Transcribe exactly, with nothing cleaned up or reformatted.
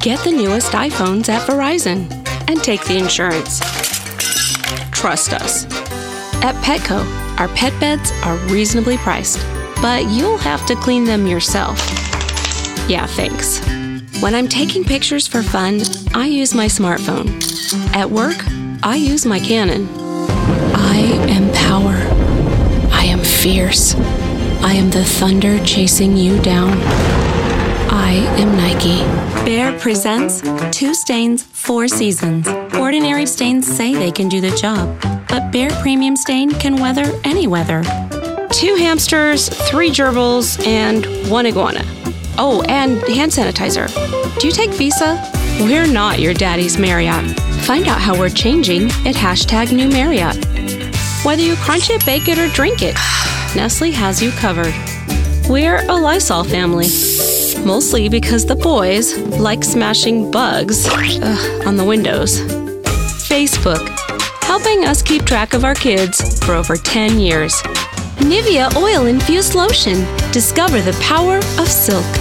Get the newest iPhones at Verizon and take the insurance. Trust us. At Petco, our pet beds are reasonably priced, but you'll have to clean them yourself. Yeah, thanks. When I'm taking pictures for fun, I use my smartphone. At work, I use my Canon. I am power. I am fierce. I am the thunder chasing you down. I am Nike. Behr presents Two Stains, Four Seasons. Ordinary stains say they can do the job, but Behr Premium Stain can weather any weather. Two hamsters, three gerbils, and one iguana. Oh, and hand sanitizer. Do you take Visa? We're not your daddy's Marriott. Find out how we're changing at hashtag New Marriott. Whether you crunch it, bake it, or drink it, Nestle has you covered. We're a Lysol family. Mostly because the boys like smashing bugs ugh, on the windows. Facebook, helping us keep track of our kids for over ten years. Nivea Oil Infused Lotion. Discover the power of silk.